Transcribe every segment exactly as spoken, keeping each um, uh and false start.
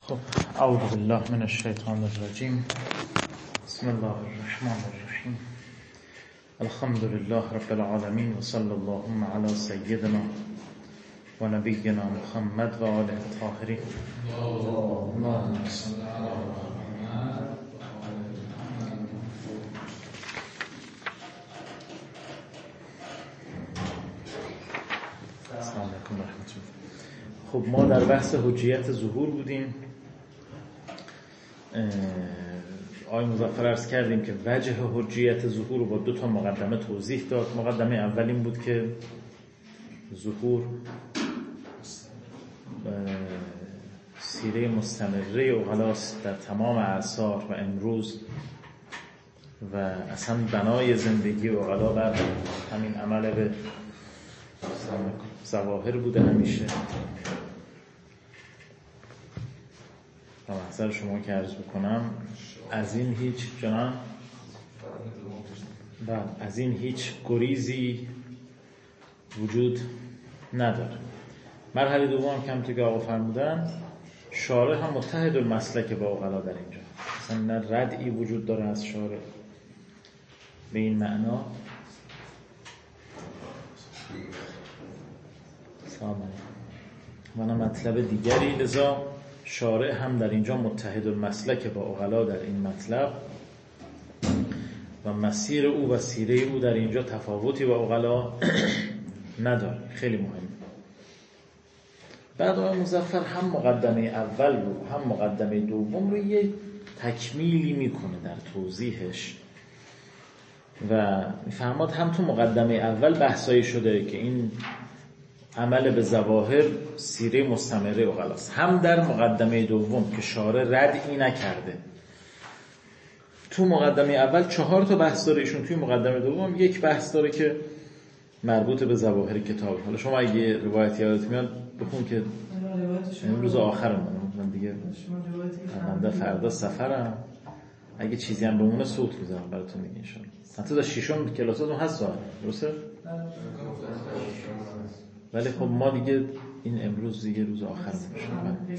خب اعوذ بالله من الشیطان الرجیم. بسم الله الرحمن الرحیم. الحمد لله رب العالمین و صلی اللهم علی سیدنا و نبینا محمد و آله الطاهرین. اللهم صل علی محمد. السلام علیکم و رحمت الله. خب ما در بحث حجیت ظهور بودیم. آقای مظفر عرض کردیم که وجه حجیت ظهور رو با دو تا مقدمه توضیح داد. مقدمه اول این بود که ظهور سیره مستمره عقلاست در تمام اعصار و امروز و اصلا بنای زندگی عقلا بر همین عمل به ظواهر بوده همیشه. و محضر شما که عرض بکنم از این هیچ جنان و از این هیچ گریزی وجود نداره. مرحله دوم که همونطور که آقا فرمودن شارع هم متحد المسلک با عقلا در اینجا، اصلا نه ردعی وجود داره از شارع به این معنا. سلام علیکم. و مطلب دیگری، لذا شارع هم در اینجا متحد المسلک با عقلا در این مطلب و مسیر او و سیره او در اینجا تفاوتی با عقلا نداره. خیلی مهمه. بعد آقای مظفر هم مقدمه اول رو هم مقدمه دوم رو یه تکمیلی میکنه در توضیحش و میفهماد هم تو مقدمه اول بحثایی شده که این عمل به ظواهر سیره مستمره عقلاست، هم در مقدمه دوم که شارع ردعی نکرده. تو مقدمه اول چهار تا بحث داره ایشون، توی مقدمه دوم یک بحث داره که مربوط به ظواهر کتاب. حالا شما اگه روایت یادت میاد بخون که روز آخرمون من دیگه من فردا سفرم، اگه چیزی هم بمونه صوت میذارم براتون دیگه ان شاء الله. حتی تا ششم کلاساتون هست ظاهر درسته؟ ولی خب ما دیگه این امروز دیگه روز آخر میشه.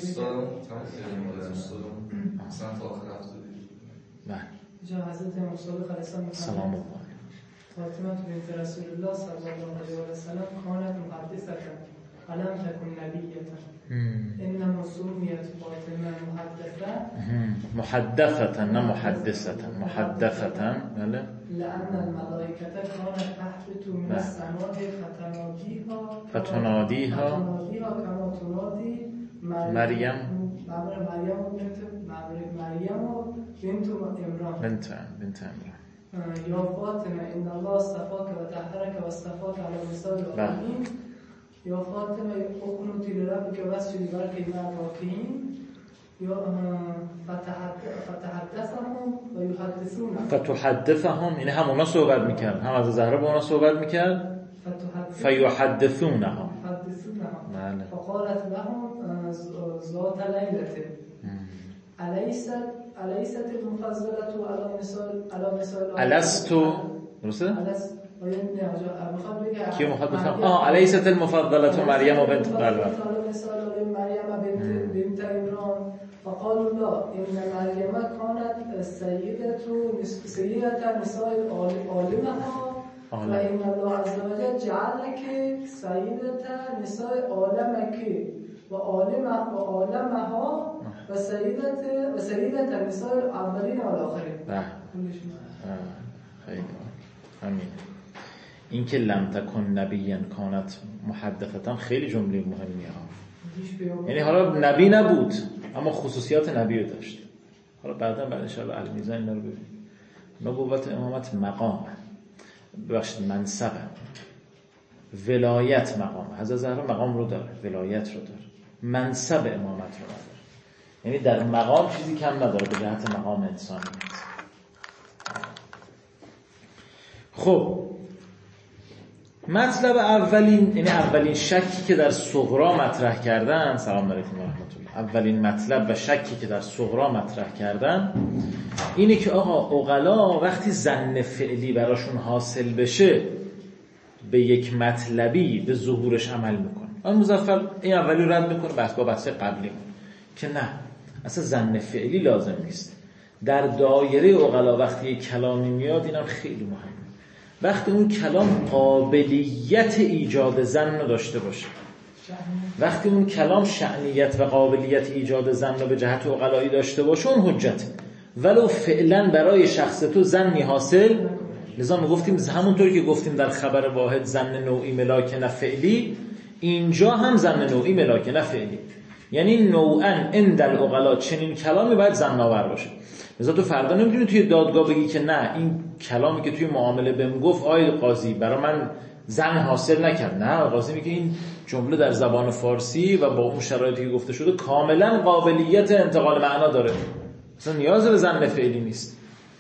بله. جا حضرت مصطفی علیه السلام الله. فاطمه بنت رسول الله صلی الله علیه و سلم كانت محدثه ولم تكن نبیه. انما سميت فاطمه محدثه محدثه نه محدثه محدثه بله لأن الملائكة كانت تحبط من السماء فتناديها فتناديها فتناديها كما تنادي مريم مريم بنت مريم بنت عمران بنت بنت عمران. يا فاطمة إن الله اصطفاك وطهرك واصطفاك على نساء العالمين. يا فاطمة اقنتي لربك واسجدي واركعي مع الراكعين. فتحدثهم و یحدثون فتحدثهم یعنی هم اونا صحبت میکرد، هم از زهرا با اونا صحبت میکرد. فیحدثونهم بله. فقالت لهم ذات لیلة الیست الیست المفضلة علی نساء علی نساء الست درسته؟ کی مخاطب بفهم؟ آه الیست المفضلة مریم بنت قلب مریم بنت بنت عمران. فقالوا لا إن مريم كانت سيدة سيدة نساء عالمها وإن الله عز وجل جعلك سيدة نساء عالمك وعالمها وعالمها وسيدة وسيدة نساء الأولين والآخرين. خیلی همین. این که لم تکن نبیًا کانت محدثة خیلی جمله مهمیه ها. یعنی حالا نبی نبود اما خصوصیات نبی رو داشت. حالا بعدا بعد ان شاء الله المیزان اینا رو ببینیم. نبوت امامت مقام، ببخشید منصب، ولایت مقام. حضرت زهرا مقام رو داره، ولایت رو داره، منصب امامت رو داره. یعنی در مقام چیزی کم نداره به جهت مقام انسانیت. خب مطلب اولین، یعنی اولین شکی که در صغرا مطرح کردن، سلام علیکم و رحمت الله، اولین مطلب و شکی که در صغرا مطرح کردن اینه که آقا عقلا وقتی ظن فعلی براشون حاصل بشه به یک مطلبی به ظهورش عمل میکنه. آقای مظفر این اولی رد میکنه بحث با بحث قبلی که نه، اصلا ظن فعلی لازم نیست. در دایره عقلا وقتی یک کلامی میاد، اینم خیلی مهمه، وقتی اون کلام قابلیت ایجاد ظن رو داشته باشه، وقتی اون کلام شأنیت و قابلیت ایجاد ظن رو به جهت عقلایی داشته باشه، اون حجته. ولو فعلا برای شخص تو ظنی حاصل، لذا ما گفتیم همونطوری که گفتیم در خبر واحد ظن نوعی ملاک نه فعلی، اینجا هم ظن نوعی ملاک نه فعلی، یعنی نوعا عند العقلا چنین کلامی باید ظن آور باشه. لذا تو فردا نمیتونی توی دادگاه بگی که نه این کلامی که توی معامله بهم گفت آید قاضی برای من ظن حاصل نکرد. نه، قاضی میگه این جمله در زبان فارسی و با اون شرایطی که گفته شده کاملا قابلیت انتقال معنا داره، اصلا نیاز به ظن فعلی نیست.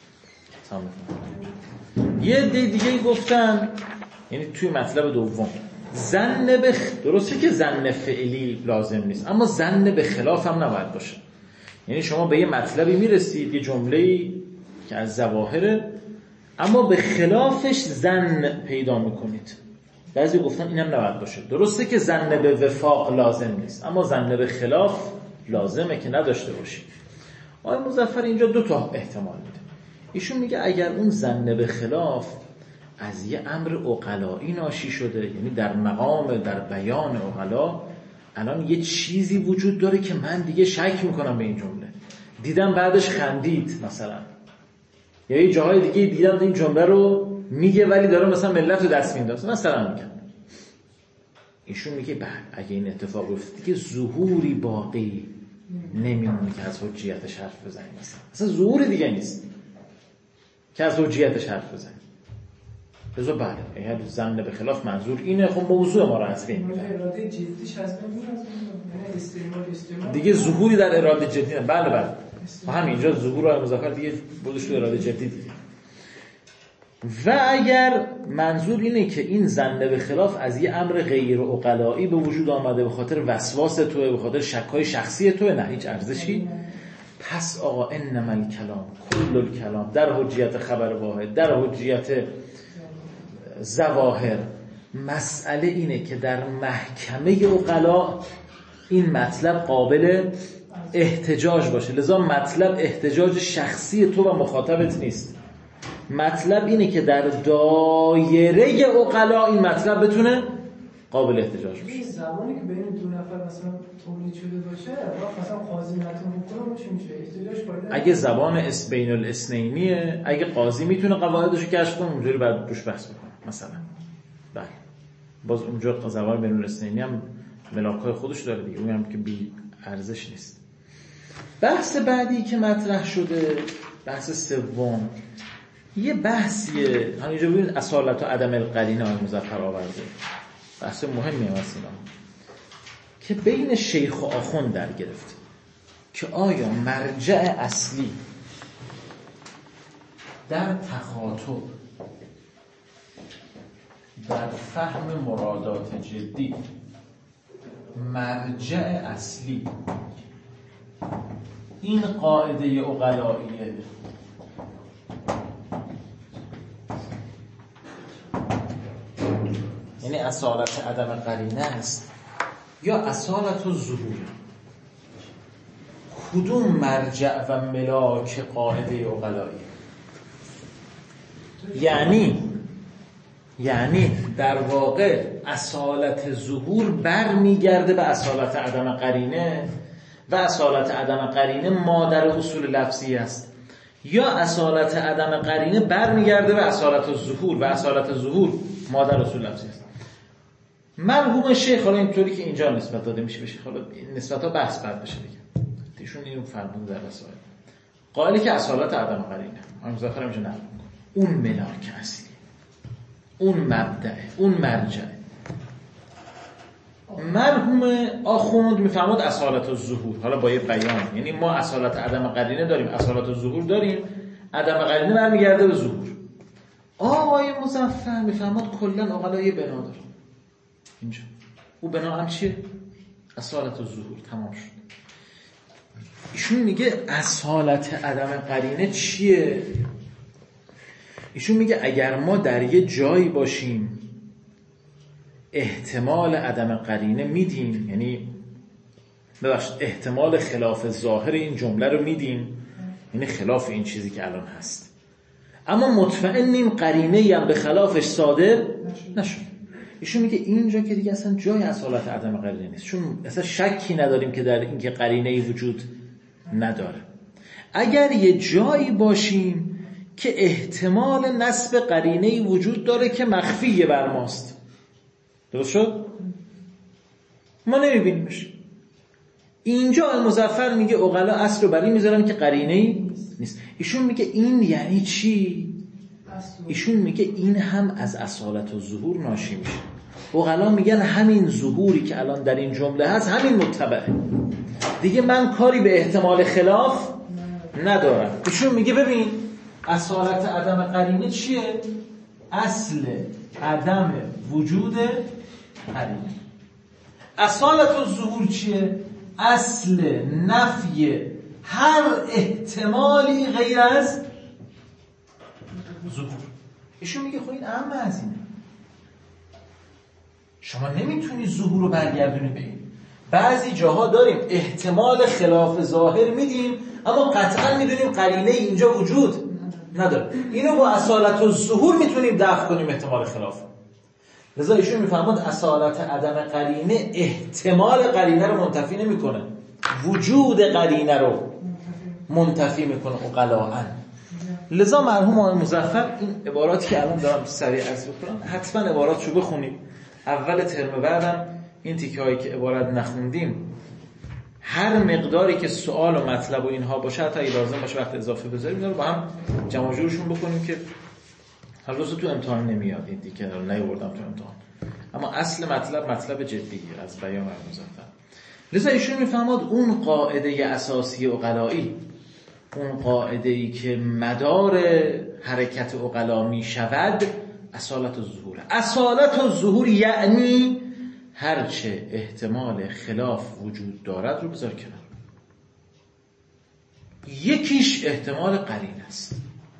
یه دیگه گفتن، یعنی توی مطلب دوم ظن به درسته که ظن فعلی لازم نیست، اما ظن به خلاف هم نباید باشه. یعنی شما به یه مطلبی میرسید، یه جمله‌ای که از ظواهره، اما به خلافش ظن پیدا میکنید. بعضی گفتن اینم نباید باشه. درسته که ظن به وفاق لازم نیست، اما ظن به خلاف لازمه که نداشته باشید. آقای مظفر اینجا دو تا احتمال میده. ایشون میگه اگر اون ظن به خلاف از یه امر عقلایی ناشی شده، یعنی در مقام در بیان عقلا الان یه چیزی وجود داره که من دیگه شک میکنم به این جمله، دیدم بعدش خندید مثلا، یا یه جاهای دیگه دیدم این جمله رو میگه ولی داره مثلا ملت رو دست میندازه مثلا میگن. ایشون میگه بله اگه این اتفاق افتاد که ظهوری باقی نمیمونه که از حجیتش حرف بزنیم، مثلا اصلا ظهور دیگه نیست که از حجیتش حرف بزنیم. بذار بله اگر ظن به خلاف منظور اینه، خب موضوع ما رو از بین میبره. اراده جدیش هست دیگه ظهوری در اراده جدی نه. بله بله همینجا ظهور و مذاکره دیگه بودش تو اراده جدی دیگه. و اگر منظور اینه که این ظن به خلاف از یه امر غیر عقلایی به وجود آمده به خاطر وسواس توئه، به خاطر شک‌های شخصی توئه، نه هیچ ارزشی، پس آقا انما الکلام کل الکلام در حجیت خبر واحد، در حجیت ظواهر، مسئله اینه که در محکمه عقلا این مطلب قابل احتجاج باشه. لذا مطلب احتجاج شخصی تو و مخاطبت نیست، مطلب اینه که در دایره عقلا این مطلب بتونه قابل احتجاج باشه. این زمانی که بین دو نفر مثلا تولید شده باشه، مثلا قاضی نتونه بکنه چی میشه؟ احتجاج باید اگه زبان اس بین الاثنینیه، اگه قاضی میتونه قواعدش رو کشف کنه، اونجوری بعد روش بحث بکنه مثلا. بله باز اونجا زبان بین الاثنینی هم ملاک‌های خودش داره دیگه، اون هم که بی ارزش نیست. بحث بعدی که مطرح شده، بحث سوم، یه بحثیه همینجا ببینید اصالت و عدم القرینه آقای مظفر آورده، بحث مهمی هم هست اینا، که بین شیخ و آخوند در گرفت که آیا مرجع اصلی در تخاطب در فهم مرادات جدی، مرجع اصلی این قاعده عقلائیه یعنی اصالت عدم قرینه است یا اصالت و ظهور، کدوم مرجع و ملاک قاعده عقلایی؟ یعنی یعنی در واقع اصالت ظهور برمیگرده به اصالت عدم قرینه و اصالت عدم قرینه مادر اصول لفظی است، یا اصالت عدم قرینه برمیگرده به اصالت ظهور و اصالت ظهور مادر اصول لفظی است. مرحوم شیخ، حالا اینطوری که اینجا نسبت داده میشه به شیخ، حالا نسبت ها بحث بعد بشه دیگه، ایشون اینو فرمود در رسائل، قائلی که اصالت عدم قرینه هم مذاکره میشه نقل میکنه، اون ملاک اصلی، اون مبدأ، اون مرجع. مرحوم آخوند میفرماد اصالت و ظهور، حالا با یه بیان، یعنی ما اصالت عدم قرینه داریم، اصالت و ظهور داریم، عدم قرینه برمیگرده به ظهور. آقای مظفر میفرماد کلا عقلا یه بنا داره اینجا، او بنا هم چیه؟ اصالت و ظهور. تمام شد. ایشون میگه اصالت عدم قرینه چیه؟ ایشون میگه اگر ما در یه جایی باشیم احتمال عدم قرینه میدیم، یعنی ببخشید احتمال خلاف ظاهر این جمله رو میدیم، یعنی خلاف این چیزی که الان هست، اما مطمئنیم قرینه‌ای هم به خلافش صادر نشد. ایشون میگه اینجا که دیگه اصلا جای اصالت عدم قرینه نیست، چون اصلا شکی نداریم که در این که قرینه‌ای وجود نداره. اگر یه جایی باشیم که احتمال نسب قرینه‌ای وجود داره که مخفیه بر ماست، درست شد؟ ما نمیبینیمش. اینجا مظفر میگه عقلا اصل رو بر این میذارن که قرینه‌ای نیست. ایشون میگه این یعنی چی؟ ایشون میگه این هم از اصالت و ظهور ناشی میشه. عقلا میگن همین ظهوری که الان در این جمله هست همین متبعه، دیگه من کاری به احتمال خلاف ندارم. ایشون میگه ببین اصالت عدم قرینه چیه؟ اصل عدم وجود قرینه. اصالت و ظهور چیه؟ اصل نفی هر احتمالی غیر از ظهور. ایشون میگه خب این اهم از اینه، شما نمیتونی ظهور رو برگردونی به این. بعضی جاها داریم احتمال خلاف ظاهر میدیم اما قطعا میدونیم قرینه اینجا وجود نداره، اینو با اصالت و ظهور میتونیم دفع کنیم احتمال خلاف. لذا ایشون میفهمند اصالت عدم قرینه احتمال قرینه رو منتفی نمیکنه، وجود قرینه رو منتفی میکنه اقلاً. لذا مرحوم آقای مظفر این عباراتی که الان دارم سریع عرض بکنم حتما عباراتشو بخونید. اول ترم بعدم این تیکه هایی که عبارت نخوندیم هر مقداری که سوال و مطلب و اینها باشه، حتی اگه لازم باشه وقت اضافه بذاریم، اینا رو با هم جمع جورشون بکنیم که هر روز تو امتحان نمیاد. این دیگه رو نیاوردم تو امتحان، اما اصل مطلب مطلب جدیه از بیان مظفر. لذا ایشون میفهمد اون قاعده اساسی عقلایی، اون قاعده‌ای که مدار حرکت عقلا می شود، اصالت و ظهور. اصالت و ظهور یعنی هرچه احتمال خلاف وجود دارد رو بذار کنار. یکیش احتمال قرینه است،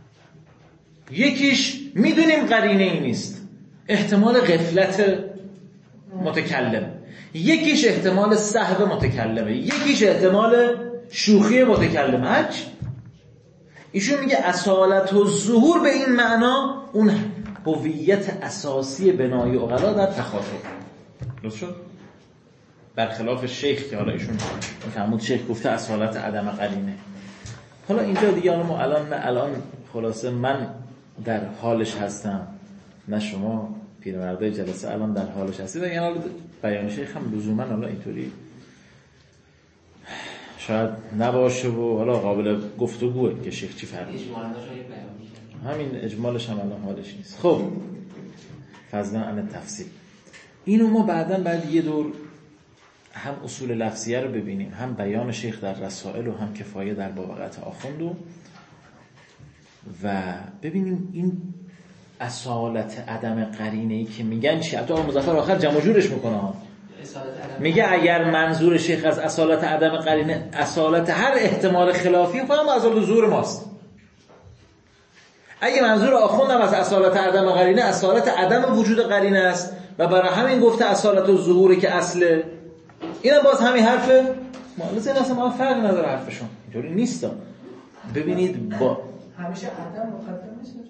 یکیش میدونیم قرینه ای نیست، احتمال غفلت متکلم، یکیش احتمال سهو متکلمه، یکیش احتمال شوخی متکلم. هرچی ایشون میگه اصالت و ظهور به این معنا اون هویت اساسی بنای عقلا در تخاطب. درست شد؟ برخلاف شیخ که حالا ایشون فرمود شیخ گفته اصالت عدم قرینه. حالا اینجا دیگه ما الان نه الان خلاصه من در حالش هستم نه شما پیرمردای جلسه الان در حالش هستید، یعنی حالا بیان شیخ هم لزوما حالا اینطوری شاید نباشه و حالا قابل گفتگوه که شیخ چی فرمود. همین اجمالش هم الان حالش نیست. خب فضلا عن تفصیل اینو ما بعداً بعد یه دور هم اصول لفظیه رو ببینیم، هم بیان شیخ در رسائل و هم کفایه در بابقت آخوند و و ببینیم این اصالت عدم قرینه‌ای که میگن چی. حتی مظفر آخر جمع جورش میکنه، میگه اگر منظور شیخ از اصالت عدم قرینه اصالت هر احتمال خلافی فهم اصالت ظهور ماست. اگه منظور آخوند هم از اصالت عدم قرینه اصالت عدم وجود قرینه است و برای همین گفته اصالت و ظهوری که اصله، اینم باز همین حرفه. مالوز این اصلا ما فرق نداره حرفشون، اینطوری نیست. ببینید با همیشه عدم مقدم میشه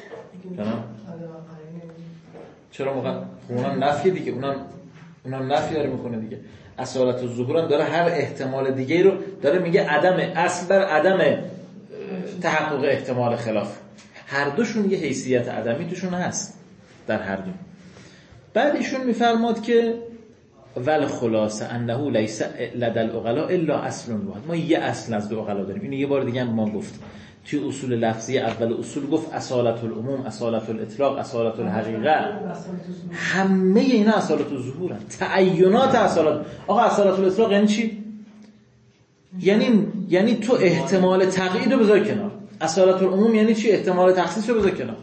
چرا مقدم؟ اونم نفی دیگه، اونم اونم نفی داره میکنه دیگه. اصالت و ظهور هم داره هر احتمال دیگه رو داره میگه عدم اصل بر عدم تحقق احتمال خلاف. هر دوشون یه حیثیت عدمی توشون هست در هر دو. بعد ایشون میفرماد که ول خلاصه انه لیس لدى العقلاء الا اصل واحد. ما یه اصل از دو عقلا داریم. اینو یه بار دیگه هم ما گفت توی اصول لفظی اول اصول گفت اصالت العموم، اصالت الاطلاق، اصالت الحقیقه، همه اینا اصالت الظهورن. تعینات اصالت. آقا اصالت الاطلاق یعنی چی؟ یعنی یعنی تو احتمال تقیید رو بذار کنار. اصالت العموم یعنی چی؟ احتمال تخصیص رو بذار کنار.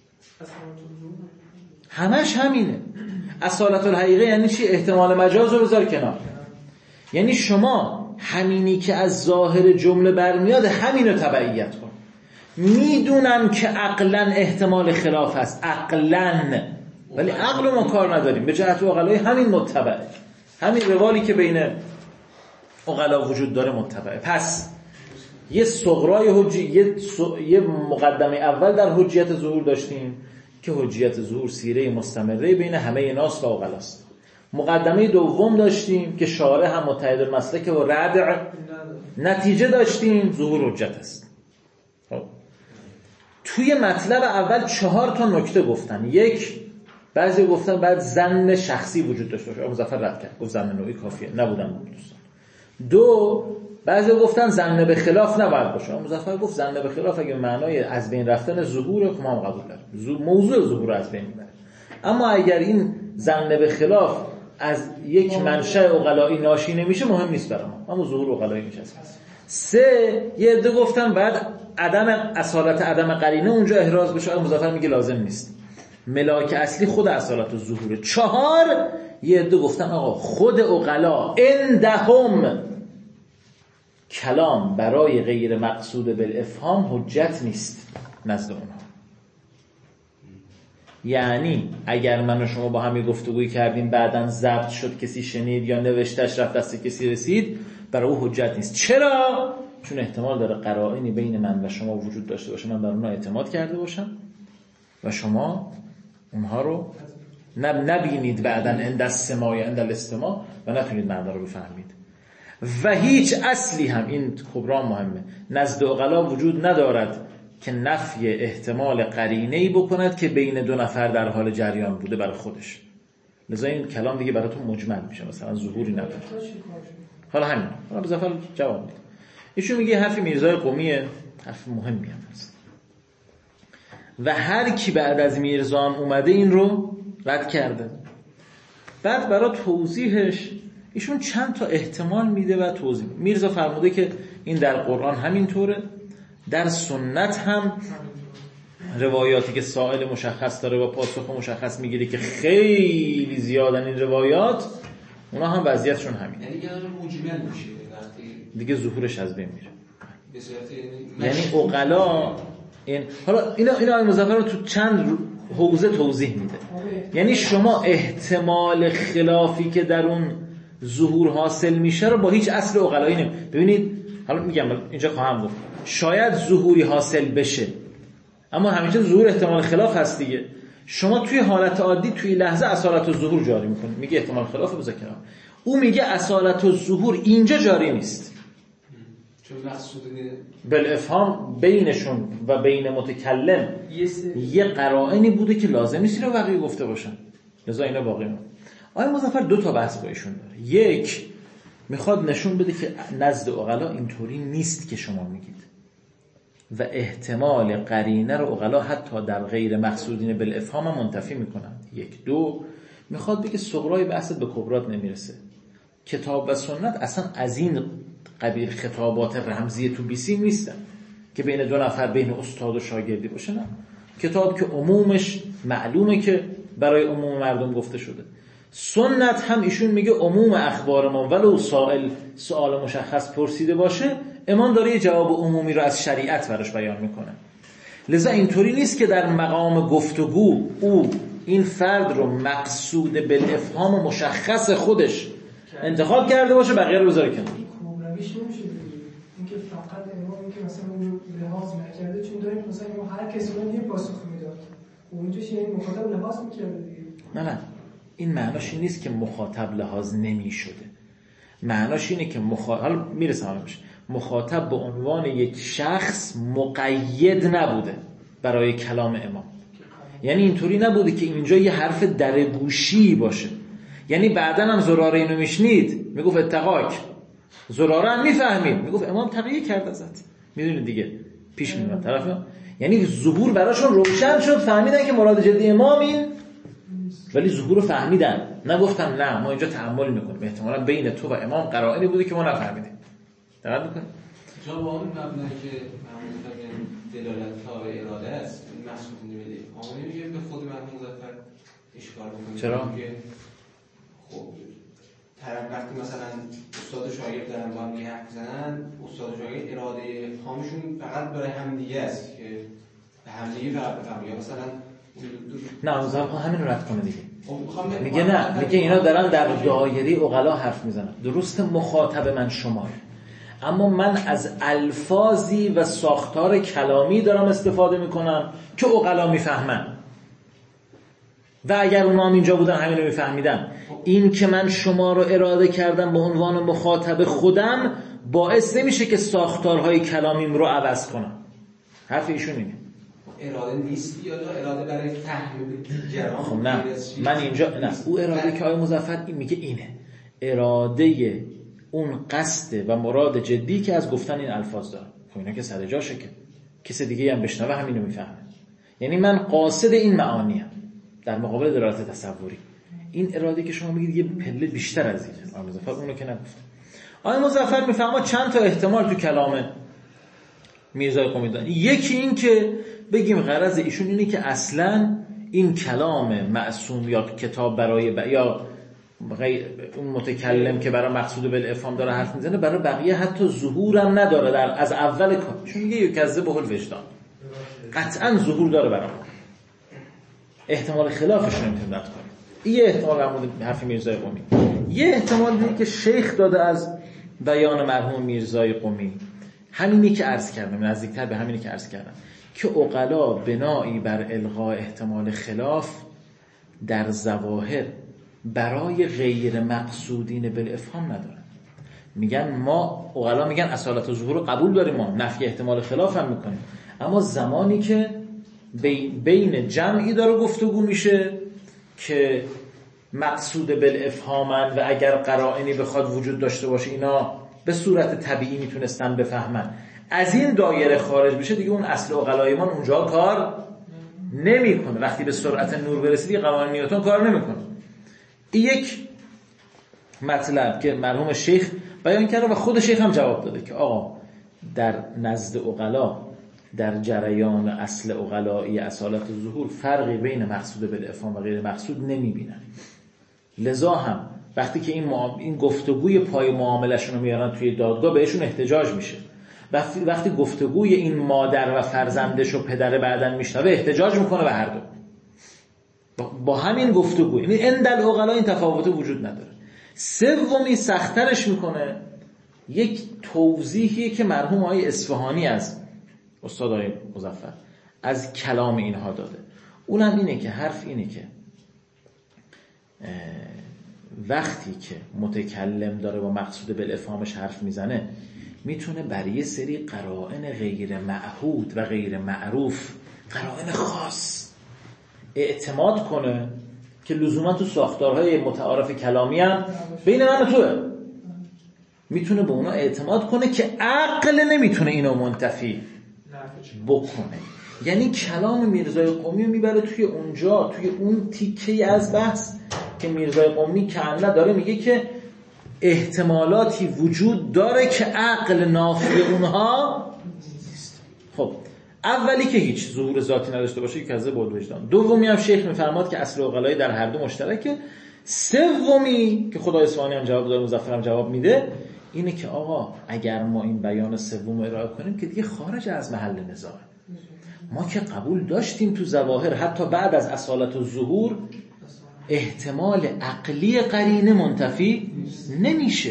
همش همینه. اصالت الحقیقه یعنی چی؟ احتمال مجاز رو بذار کنار. یعنی شما همینی که از ظاهر جمله برمیاد همین رو تبعیت کن. میدونم که عقلاً احتمال خلاف هست، عقلاً، ولی عقل ما کار نداریم. به جهت عقلای همین متبع، همین روالی که بین عقلا وجود داره متبعه. پس یه صغرای حجی یه, س... یه مقدمه اول در حجیت ظهور داشتیم که حجیت ظهور سیره مستمره بین همه ناس و عقلاست. مقدمه دوم داشتیم که شارع هم متحد المسلک و ردع نتیجه داشتیم ظهور حجت است. خب توی مطلب اول چهار تا نکته گفتن. یک، بعضی گفتن بعد ظن شخصی وجود داشته باشه. مظفر رد کرد، گفت ظن نوعی کافیه، نبودن دوستان. دو، بعضی گفتن ظن به خلاف نباید باشه. مظفر گفت ظن به خلاف اگه معنای از بین رفتن ظهور که ما هم قبول داریم، موضوع ظهور از بین میبره. اما اگر این ظن به خلاف از یک منشأ عقلایی ناشی نمیشه مهم نیست برای ما، اما ظهور عقلایی میشه. سه، یه عده گفتن بعد عدم اصالت عدم قرینه اونجا احراز بشه. مظفر میگه لازم نیست، ملاک اصلی خود اصالت و ظهوره. چهار، یه عده گفتن آقا خود عقلا عندهم کلام برای غیر مقصود بالافهام حجت نیست نزد اونها. یعنی اگر من و شما با هم گفتگوی کردیم بعداً ضبط شد، کسی شنید یا نوشتش رفت دست کسی رسید، برای او حجت نیست. چرا؟ چون احتمال داره قرائنی بین من و شما وجود داشته باشه، من بر اونها اعتماد کرده باشم و شما اونها رو نبینید بعداً عند السماع یا عند الاستماع و نتونید معنی رو بفهمید. و هیچ اصلی هم، این کبرا مهمه، نزد عقلا وجود ندارد که نفی احتمال قرینه‌ای بکند که بین دو نفر در حال جریان بوده برای خودش. لذا این کلام دیگه براتون مجمل میشه، مثلا ظهوری نداره. حالا همین، حالا به ظفر جواب میده. ایشون میگه حرف میرزای قمیه، حرف مهمی هم هست و هر کی بعد از میرزا هم اومده این رو رد کرده. بعد برای توضیحش ایشون چند تا احتمال میده و توضیح میده. میرزا فرموده که این در قرآن همینطوره، در سنت هم روایاتی که سائل مشخص داره و پاسخ مشخص میگیره که خیلی زیادن این روایات، اونا هم وضعیتشون همین. یعنی که مجمل میشه وقتی دیگه ظهورش از بین میره. یعنی عقلا این حالا اینا اینا مظفر رو تو چند حوزه توضیح میده. یعنی شما احتمال خلافی که در اون ظهور حاصل میشه رو با هیچ اصل عقلایی نمی ببینید. حالا میگم اینجا خواهم گفت شاید ظهوری حاصل بشه، اما همیشه ظهور احتمال خلاف هست دیگه. شما توی حالت عادی توی لحظه اصالت و ظهور جاری میکنید، میگه احتمال خلاف بذکرم، او میگه اصالت و ظهور اینجا جاری نیست، چون مقصود بالافهام بینشون و بین متکلم یه قرائنی بوده که لازم نیست رو واقعی گفته باشن، لذا اینا باقی مون. آقای مظفر دو تا بحث با ایشون داره. یک، میخواد نشون بده که نزد عقلا اینطوری نیست که شما میگید و احتمال قرینه رو عقلا حتی در غیر مقصودین بالافهام هم منتفی میکنن. یک. دو، میخواد بگه صغرای بحث به کبرات نمیرسه. کتاب و سنت اصلا از این قبیل خطابات رمزی تو بیسیم نیستن که بین دو نفر بین استاد و شاگردی باشه. نه، کتاب که عمومش معلومه که برای عموم مردم گفته شده. سنت هم ایشون میگه عموم اخبار ما ولو سائل سوال مشخص پرسیده باشه، امام داره یه جواب عمومی رو از شریعت براش بیان میکنه. لذا اینطوری نیست که در مقام گفتگو او این فرد رو مقصود بالافهام مشخص خودش انتخاب کرده باشه بقیه رو بذاره کنار. روش نمیشه دیگه. اینکه فقط امام اینکه مثلا اون لحاظ نکرده، چون داریم مثلا هر کسی اون یه پاسخ میداد، اونجا شین مخاطب لحاظ میکرده دیگه. نه نه، این معناش این نیست که مخاطب لحاظ نمیشده. معناش اینه که مخاطب، حالا میرسم بهش، مخاطب به عنوان یک شخص مقید نبوده برای کلام امام. یعنی اینطوری نبوده که اینجا یه حرف درگوشی باشه. یعنی بعداً هم زراره اینو میشنید میگفت اتقاک، زراره هم میفهمید میگفت امام تقیه کرد ازت. میدونید دیگه پیش میاد طرف. یعنی ظهور براشون روشن شد، فهمیدن که مراد جدی امام این، ولی ظهور رو فهمیدن، نگفتن نه ما اینجا تأمل میکنیم احتمالاً بین تو و امام قرائنی بوده که ما نفهمیدیم. دقت میکنید جا با اون مبنایی که همون دلالت تابع اراده است، این مقصود نمیده آمینه میگه به خود مرحوم مظفر اشکال میکنه. چرا؟ خب طرف وقتی مثلا استاد و شاگرد دارن با هم دیگه حرف میزنن، استاد و شاگرد اراده افهامشون فقط برای همدیگه است که به همدیگه فقط بفهمن، یا مثلا نه مثلا همین رو رد کنه دیگه. میگه نه، میگه اینا دارن در دایره عقلا حرف میزنن. درست مخاطب من شما، اما من از الفاظی و ساختار کلامی دارم استفاده میکنم که عقلا میفهمن و اگر اونا هم اینجا بودن همین رو میفهمیدن. این که من شما رو اراده کردم به عنوان مخاطب خودم باعث نمیشه که ساختارهای کلامیم رو عوض کنم. حرف ایشون اینه. اراده نیست یا اراده برای فهم دیگران؟ خب نه، من اینجا نه، او اراده که آقای مظفر این میگه اینه، اراده اون قصد و مراد جدی که از گفتن این الفاظ دارم. خب اینا که سر جاشه، که کسی دیگه هم بشنوه همینو میفهمه. یعنی من قاصد این معانیم در مقابل دلالت تصوری. این اراده که شما میگید یه پله بیشتر از اینه. آقای مظفر اونو که نگفت. آقای مظفر میفهمه چند تا احتمال تو کلام میرزای قمی دارن. یکی این که بگیم غرض ایشون اینه که اصلا این کلام معصوم یا کتاب برای ب... یا اون متکلم که برای مقصود بالافهام داره حرف میزنه برای بقیه حتی ظهورم نداره در از اول کار. چون میگه یکذب الوجدان، قطعا ظهور داره برای ما، احتمال خلافش رو نمیتونیم رد کنیم. یه احتمال در مورد حرف میرزای قمی. یه احتمال دیگه که شیخ داده از بیان مرحوم میرزای قمی، همینی که عرض کردم، نزدیکتر به همینی که عرض کردم، که عقلا بنایی بر الغاء احتمال خلاف در ظواهر برای غیر مقصودین بالافهام ندارن. میگن ما عقلا میگن اصالت و ظهور رو قبول داریم، ما نفی احتمال خلاف هم میکنیم، اما زمانی که بین جمعی داره گفتگو میشه که مقصود بالافهامن و اگر قرائنی بخواد وجود داشته باشه اینا به صورت طبیعی میتونستن بفهمن، از این دایره خارج بشه دیگه اون اصل عقلایمان اونجا کار نمیکنه. وقتی به سرعت نور برسید قوانین نیوتن کار نمیکنه. این یک مطلب که مرحوم شیخ بیان کرده و خود شیخ هم جواب داده که آقا در نزد عقلا در جریان اصل عقلایی اصالت ظهور فرقی بین مقصود بالافهام و غیر مقصود نمیبینن. لذا هم وقتی که این معام... این گفتگوی پای معاملهشون رو میارن توی دادگاه بهشون احتجاج میشه. وقتی وقتی گفتگوی این مادر و فرزندش و پدر بعدن میشنوه احتجاج میکنه به هر دو. با, با همین گفتگو، یعنی اندل عقلا این تفاوت وجود نداره. سومی سخت‌ترش میکنه، یک توضیحی که مرحوم آقای اصفهانی از استاد آقای مظفر از کلام اینها داده. اونم اینه که حرف اینه که وقتی که متکلم داره با مقصود بالافهامش حرف میزنه میتونه برای یه سری قرائن غیر معهود و غیر معروف، قرائن خاص اعتماد کنه که لزوما تو ساختارهای متعارف کلامی هم بین من و توه، میتونه به اونا اعتماد کنه که عقل نمیتونه اینو منتفی بکنه. یعنی کلام میرزای قمی رو میبره توی اونجا، توی اون تیکه از بحث که میرزای قمی کاملا داره میگه که احتمالاتی وجود داره که عقل نافی اونها نیست. خب اولی که هیچ ظهور ذاتی نداشته باشه که کذب الوجدان. دومی هم شیخ میفرماد که اصل عقلایی در هر دو مشترکه. سومی که خدای اصفهانی هم جواب داده، مظفر هم جواب میده، اینه که آقا اگر ما این بیان سوم ارائه کنیم که دیگه خارج از محل نزاع. ما که قبول داشتیم تو ظواهر حتی بعد از اصالت و ظهور احتمال عقلی قرینه منتفی نمیشه.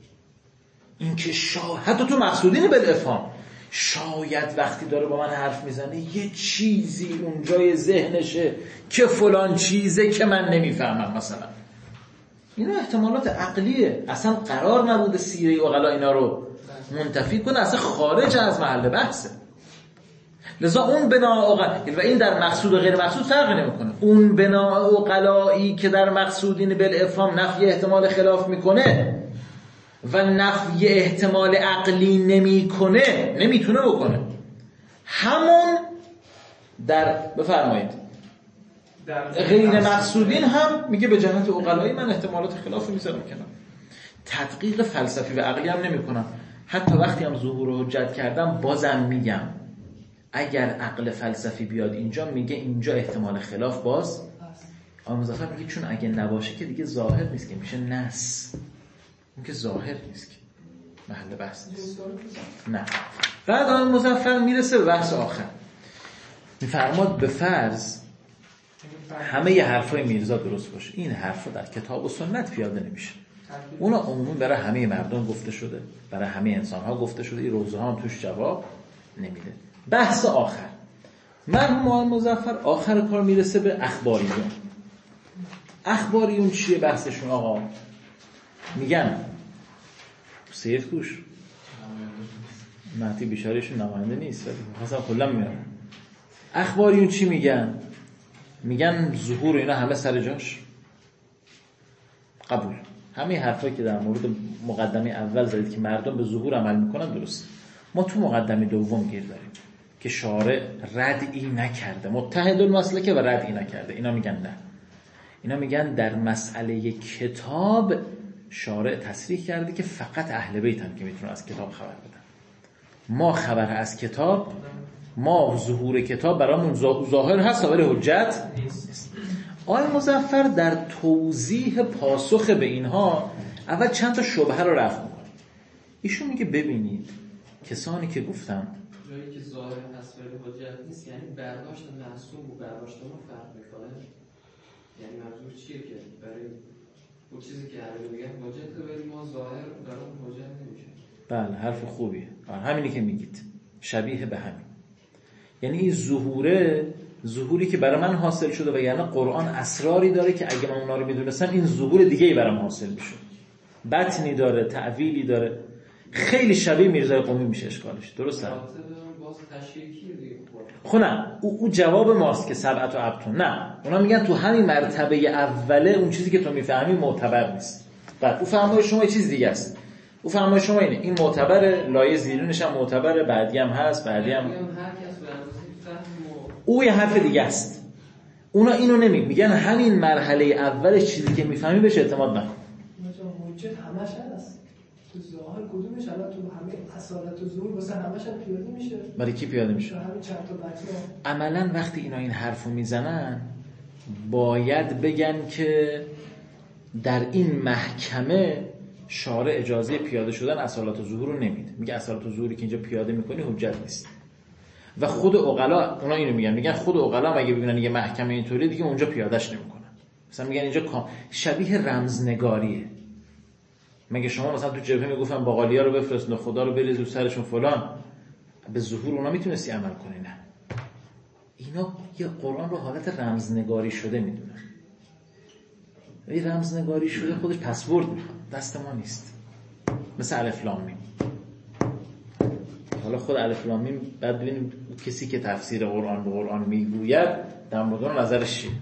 این که شاید حتی تو مقصودین بالافهام شاید وقتی داره با من حرف میزنه یه چیزی اونجای ذهنشه که فلان چیزه که من نمیفهمم مثلا. اینا احتمالات عقلیه، اصلا قرار نبوده سیره عقلا اینا رو منتفی کنه، اصلا خارج از محل بحثه. لذا اون بنا عقل و این در مقصود و غیر مقصود فرق نمیکنه. اون بنا عقلایی که در مقصودین بالافهام نفی احتمال خلاف میکنه و نفی احتمال عقلی نمیکنه، نمیتونه بکنه، همون در بفرمایید در غیر مقصودین هم میگه به جهت عقلایی من احتمالات خلاف میذارم کنم، تدقیق فلسفی و عقلی هم نمیکنم. حتی وقتی هم ظهور و حجت کردم بازم میگم اگر عقل فلسفی بیاد اینجا، میگه اینجا احتمال خلاف باز آقای مظفر میگه چون اگه نباشه که دیگه ظاهر نیست، که میشه نص، اون که ظاهر نیست که محل بحث نیست. نه. بعد آقای مظفر میرسه به بحث آخر، میفرماد به فرض همه ی حرفای میرزا درست باشه، این حرفا در کتاب و سنت پیاده نمیشه. اونا عموما برای همه مردم گفته شده، برای همه انسان ها گفته شده، این روزه ها هم توش جواب نمیده. بحث آخر، مرحوم آقای مظفر آخر کار میرسه به اخباریون. اخباریون چیه بحثشون آقا؟ میگن سید کوش مهدی بیچارهشون نماینده نیست ولی خواستم کلا میارن. اخباریون چی میگن؟ میگن ظهور اینا همه سر جاش، قبول. همه حرفایی که در مورد مقدمه اول زدید که مردم به ظهور عمل میکنن درست. ما تو مقدمه دوم گیر داریم که شارع ردعی نکرده، متحد المسلکه و ردعی نکرده. اینا میگن نه، اینا میگن در مسئله کتاب شارع تصریح کرده که فقط اهل بیت هم که میتونن از کتاب خبر بدن. ما خبر از کتاب، ما ظهور کتاب برامون ظاهر هست ولی حجت نیست. آقای مظفر در توضیح پاسخ به اینها اول چند تا شبهه رو رفع می‌کنه. ایشون میگه ببینید کسانی که گفتن جایی که ظاهر هست ولی حجت نیست، یعنی برداشت معصوم و برداشت ما فرق می‌کنه. یعنی منظور چیه که برای اون چیزی که عربی میگن حجت ولی ما ظاهر برام حجت نمیشه. بله حرف خوبیه، همینی که میگید شبیه به همین. یعنی این ظهوره ظهوری که برای من حاصل شده و یعنی قرآن اسراری داره که اگه من اونا رو میدونستم این ظهور دیگه‌ای برام حاصل میشد، بطنی داره، تعویلی داره، خیلی شبیه میرزای قمی میشه اشکالش. درسته؟ باز تشکیکی دیگه. خب نه او, او جواب ماست که سبعت و ابتون. نه اونا میگن تو همین مرتبه اوله اون چیزی که تو میفهمی معتبر نیست. بعد او فهمای شما یه چیز دیگه است. او فهمای شما اینه این معتبره، لایه زیرینش هم معتبره، بعدی هم هست، بعدی هم او یه حرف دیگه است. اونا اینو نمی میگن همین مرحله اولش چیزی که میفهمی بهش اعتماد نکن. حجت همش هست تو ظاهر کدومش الان تو همه اصالت و ظهور واسه همش هم پیاده میشه. برای کی پیاده میشه؟ همین چند تا بچه. عملاً وقتی اینا این حرفو میزنن باید بگن که در این محکمه شارع اجازه پیاده شدن اصالت و ظهور رو نمیده. میگه اصالت و ظهوری که اینجا پیاده میکنی حجت نیست. و خود عقلا اونا اینو میگن، میگن خود عقلا اگه ببینن یه محکمه اینطوری دیگه اونجا پیادهش نمیکنن. مثلا میگن اینجا شبیه رمزنگاریه. مگه شما مثلا تو جبهه میگفتن باقالیا رو بفرست، خدا رو بریز رو سرشون فلان، به ظهور اونا میتونستی عمل کنی؟ نه، اینا یه قرآن رو حالت رمزنگاری شده میدونن. این رمزنگاری شده خودش پسورد میخواد، دست ما نیست. مثل الف لام میم. حالا خود الف لام میم بعد ببینیم کسی که تفسیر قرآن به قرآن میگوید در مورد اون نظرش چیه؟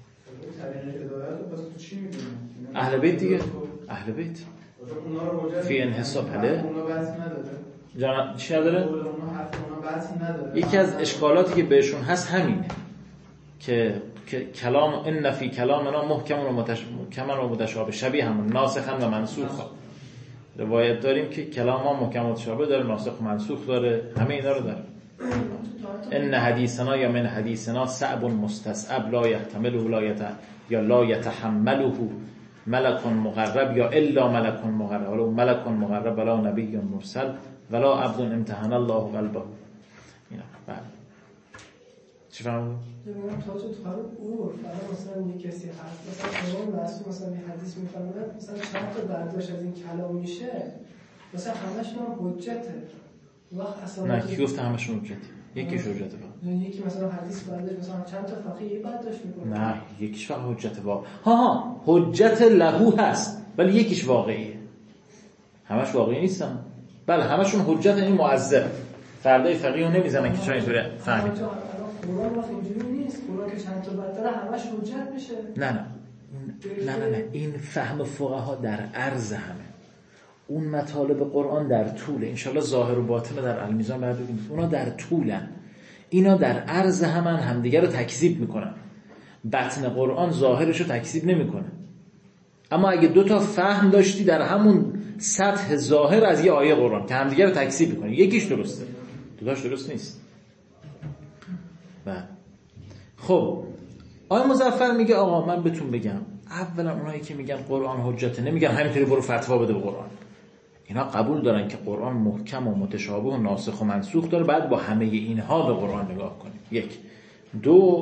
اهل بیت دیگه، اهل بیت فی انحصار پله جان چی نداره؟ یکی از اشکالاتی که بهشون هست همینه که کلام ان فی کلامنا محکم و متشابه و متشابه، شبیه همون ناسخ و منسوخ. روایت داریم که کلام ما محکم و متشابه داره، ناسخ و منسوخ داره، همه اینا رو داره. ان حدیثنا یا من حدیثنا صعب مستصعب لا یحتمله لا یت یا لا یتحمله ملک مقرب یا الا ملک مقرب ولا ملک مقرب ولا نبی مرسل ولا عبد امتحن الله قلبه. اینا بله چی فهمیدی؟ من تا تو تو او فقط مثلا یه کسی هست مثلا قرآن معصوم مثلا یه حدیث میفهمه مثلا چند تا برداشت از این کلام میشه مثلا همشون هم حجته. وقت اصلا نه کی گفته همشون حجته؟ یکیش حجته فقط. یکی مثلا حدیث برداشت مثلا چند تا فقیه یه برداشت میکنه. نه یکیش فقط حجت واقع. ها ها حجت لهو هست ولی یکیش واقعیه. همش واقعی نیستن. بله همشون حجت این معذب. فردای فقیه رو نمیزنن که چرا اینطوره فهمید. قرآن وقت اینجوری نیست. قرآن که چند تا برداره همش حجت میشه. نه نه نه نه نه این فهم فقها در عرض همه. اون مطالب قرآن در طوله. انشالله ظاهر و باطن در المیزان بعد ببینید. اونا در طولن. اینا در عرض همن، همدیگه رو تکذیب میکنن. بطن قرآن ظاهرش رو تکذیب نمیکنه. اما اگه دو تا فهم داشتی در همون سطح ظاهر از یه آیه قرآن که همدیگه رو تکذیب میکنه، یکیش درسته دوتاش درست نیست. بله خب آقای مظفر میگه آقا من بهتون بگم اولا اونایی که میگن قرآن حجته نمیگن همینطوری برو فتوا بده به قرآن. اینا قبول دارن که قرآن محکم و متشابه و ناسخ و منسوخ داره، بعد با همه اینها به قرآن نگاه کنیم. یک دو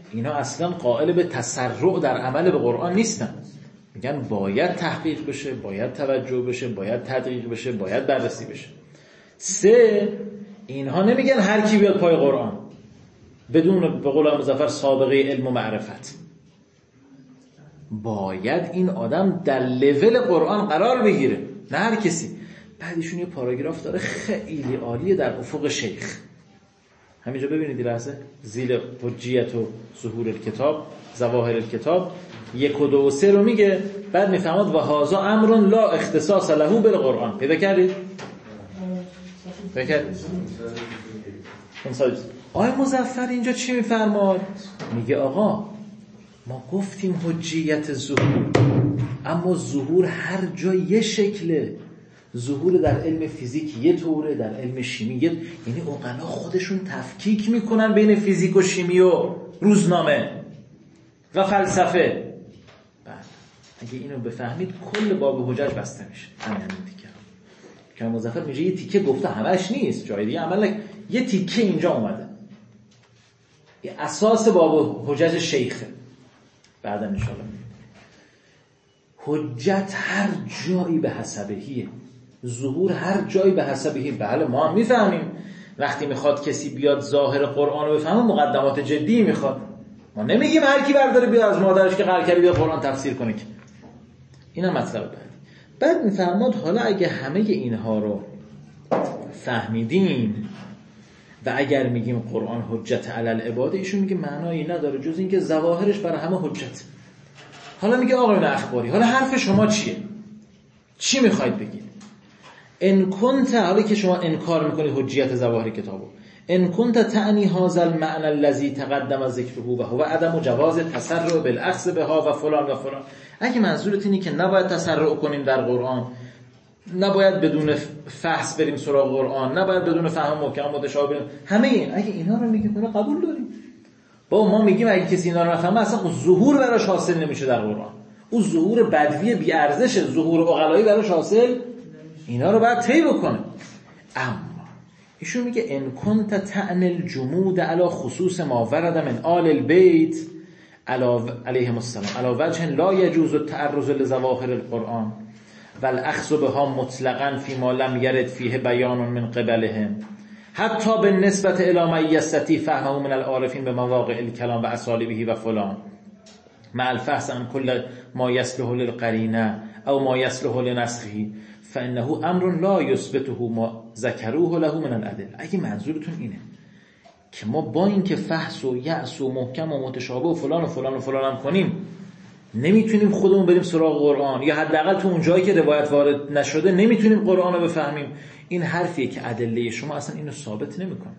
اینا اصلا قائل به تسرع در عمل به قرآن نیستن. میگن باید تحقیق بشه، باید توجه بشه، باید تدقیق بشه، باید بررسی بشه. سه، اینها نمیگن هر کی بیاد پای قرآن بدون به قول مظفر سابقه علم و معرفت. باید این آدم در لول قرآن قرار بگیره، نه هر کسی. بعدشون یه پاراگراف داره خیلی عالیه در افق شیخ. همینجا ببینید لحظه زیل حجیت و ظهور الکتاب، ظواهر الکتاب، یک و دو و سه رو میگه. بعد میفهمد و هذا امر لا اختصاص له بالقرآن. پیدا کردید؟ پیدا کردید؟ آقای مظفر اینجا چی میفرماد؟ میگه آقا ما گفتیم حجیت ظهور، اما ظهور هر جا یه شکله. ظهور در علم فیزیک یه طوره، در علم شیمی یه، یعنی عقلا خودشون تفکیک میکنن بین فیزیک و شیمی و روزنامه و فلسفه. بعد اگه اینو بفهمید کل باب حجج بسته میشه. همین تیکه که مظفر میگه یه تیکه گفته، همش نیست، جای دیگه عمل یه تیکه اینجا اومده. یه اساس باب حجج شیخه. بعدا ان شاء الله حجت هر جایی به حسبهیه، ظهور هر جایی به حسبهی. بله ما هم میفهمیم وقتی میخواد کسی بیاد ظاهر قرآن رو بفهمه مقدمات جدی میخواد. ما نمیگیم هر کی برداره بیاد از مادرش که قرار کرده بیاد قرآن تفسیر کنه که. اینا مطلب بعد. بعد میفهمید حالا اگه همه اینها رو فهمیدین و اگر میگیم قرآن حجت علی العباد، ایشون میگه معنایی نداره جز اینکه ظواهرش برای همه حجت. حالا میگه آقایون اخباری، حالا حرف شما چیه؟ چی میخواید بگید؟ ان کنت، حالا که شما انکار میکنید حجیت ظواهر کتابو، ان کنت تعنی هذا المعنى الذي تقدم ذکره و هو عدم جواز تسرع بالاخذ بها و فلان و فلان، اگه منظورت اینه که نباید تسرع کنیم در قرآن، نباید بدون فحص بریم سراغ قرآن، نباید بدون فهم محکم متشابه بریم، همه این اگه اینا رو میگید ما قبول داریم. با ما میگیم اگه کسی اینا رو نفهمه اصلا ظهور براش حاصل نمیشه در قرآن. اون ظهور بدوی بی ارزشه، ظهور عقلایی براش حاصل، اینا رو باید طی بکنه. اما ایشون میگه ان کنت تعنی الجمود علی خصوص ما ورد من آل البیت علیهم السلام علی وجه لا یجوز التعرض لظواهر القرآن والاخذ بها مطلقا فيما لم يرد فيه بیان من قبلهم حتی بالنسبة الى ما یستطیع فهمه من العارفین به مواقع الکلام و اسالیبه و فلان مع الفحص عن كل ما يصلح للقرینه او ما يصلح لنسخه فانه امر لا یثبته ما ذکروه له من الادله. اگه منظورتون اینه که ما با اینکه فحص و یأس و محکم و متشابه و فلان و فلان و فلان هم کنیم نمیتونیم خودمون بریم سراغ قرآن، یا حداقل تو اون جایی که روایت وارد نشده نمیتونیم قرآن رو بفهمیم، این حرفیه که ادله شما اصلا اینو ثابت نمیکنه.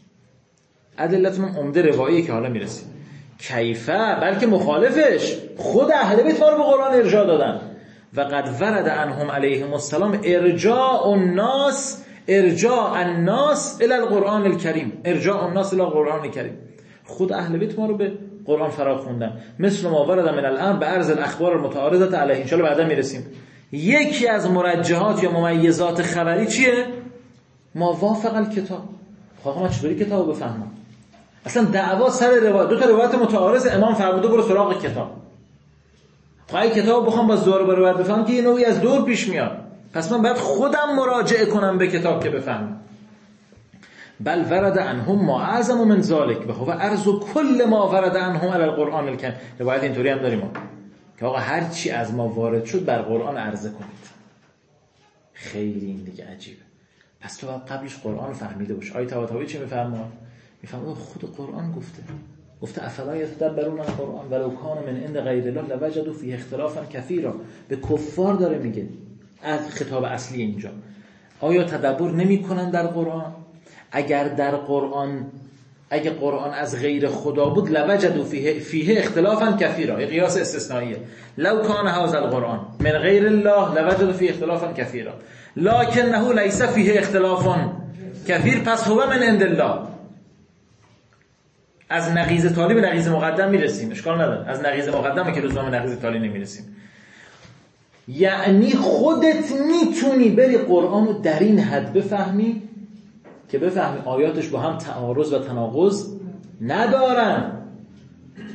ادلتون عمده رواییه که حالا میرسیم. کیفه، بلکه مخالفش، خود اهل بیت ما رو به قرآن ارجاع دادن و قد ورد عنهم علیهم السلام ارجاع الناس ارجاع الناس الی القرآن الکریم، ارجاع الناس الی القرآن الکریم. خود اهل بیت ما رو به قرآن فرا خوندن. مثل ما ورد من الان به عرض الاخبار المتعارضه علیه، ان شاء الله بعدا میرسیم. یکی از مرجحات یا ممیزات خبری چیه؟ ما وافق الکتاب. خب من چطوری کتابو بفهمم؟ اصلا دعوا سر روایت، دو تا روایت متعارض، امام فرموده برو سراغ کتاب. خب اگه کتابو بخوام باز دوباره به روایت بفهمم که یه نوعی از دور پیش میاد، پس من باید خودم مراجعه کنم به کتاب که بفهمم. بل ورد عنهم ما اعظم من ذلك و هو عرض کل ما ورد عنهم علی القرآن الکریم. روایت اینطوری هم داریم که آقا هر چی از ما وارد شد بر قرآن عرضه کنید. خیلی این دیگه عجیبه. پس تو باید قبلش قرآن رو فهمیده باش. آیه طباطبایی چی میفهمه؟ میفهمه خود قرآن گفته گفته افلا یتدبرون القرآن ولو کان من عند غیر الله لوجدوا فیه اختلافا کثیرا. به کفار داره میگه از خطاب اصلی اینجا. آیا تدبر نمیکنن در قرآن؟ اگر در قرآن اگه قرآن از غیر خدا بود لوجدوا فیه فیه اختلافا کثیرا، این قیاس استثنائیه. لو کان هذا القرآن من غیر الله لوجدوا فیه اختلافا کثیرا لکنه لیس فیه اختلاف کثیر، پس هو من عند الله. از نقیض تالی به نقیض مقدم میرسیم، اشکال نداره. از نقیض مقدمه که لزوم نقیض تالی نمیرسیم. یعنی خودت میتونی بری قرآن رو در این حد بفهمی که بفهمی آیاتش با هم تعارض و تناقض ندارن.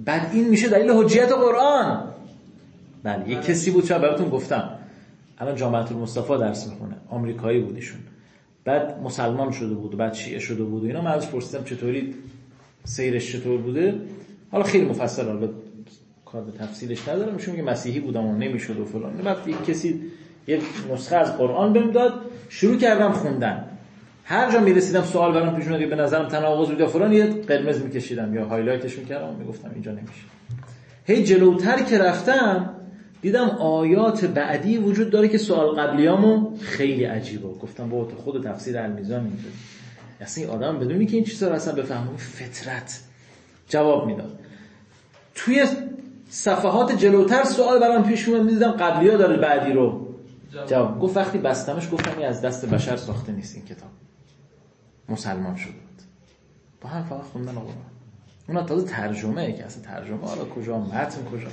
بعد این میشه دلیل حجیت قرآن. بله یک کسی بود چرا براتون گفتم الان جامعه المصطفی درس میخونه، آمریکایی بود ایشون، بعد مسلمان شده بود، بعد شیعه شده بود و اینا. من ازش پرسیدم چطوری سیرش چطور بوده، حالا خیلی مفصل، حالا کار به تفصیلش ندارم، میشه میگه مسیحی بودم و نمیشد و فلان. بعد یک کسی یک نسخه از قرآن بهم داد، شروع کردم خوندن، هر جا میرسیدم سوال برام پیش اومد به نظرم تناقض بود یا فلان، یه قرمز میکشیدم یا هایلایتش میکردم و میگفتم اینجا نمیشه. هی جلوتر که رفتم دیدم آیات بعدی وجود داره که سوال قبلیامو خیلی عجیبه. گفتم بابا تو خود تفسیر المیزان اینجوری اصلا این آدم بدونی که این چیزا رو اصلا بفهمه فطرت جواب میداد. توی صفحات جلوتر سوال برام پیش اومد میدیدم قبلی‌ها داره بعدی رو جواب. گفت وقتی بستمش گفتم این از دست بشر ساخته نیست، این کتاب مسلمان شده بود با هم فقط خوندن قرآن. اونا تازه ترجمه که اصلا ترجمه حالا کجا، متن کجا.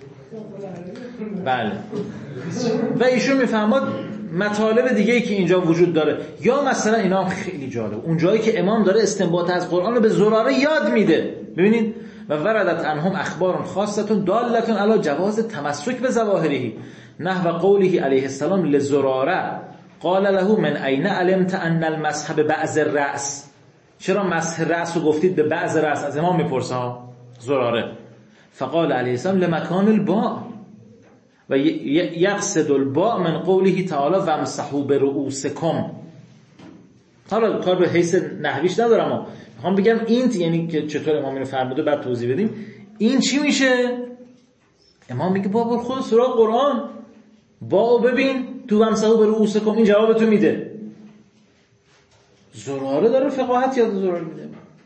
بله. و ایشون میفهمد مطالب دیگه‌ای که اینجا وجود داره، یا مثلا اینا هم خیلی جالب، اون جایی که امام داره استنباط از قرآن رو به زراره یاد میده. ببینید و وردت عنهم اخبار خاصه دالة علی جواز تمسک به ظواهره نحو قوله علیه السلام لزراره قال له من این علمت ان المسح ببعض الراس. چرا مسح رأس رو گفتید به بعض رأس؟ از امام میپرسه ها زراره. فقال علیه السلام لمکان الباء و یقصد الباء من قوله تعالی وامسحوا برؤوسکم. حالا کار به حیث نحویش ندارم اما میخوام بگم این یعنی که چطور امام اینو فرموده بعد توضیح بدیم. این چی میشه؟ امام میگه بابا خود سراغ قرآن باو ببین تو وامسحوا برؤوسکم این جواب تو میده. زراره داره فقاهت یا زراره میده.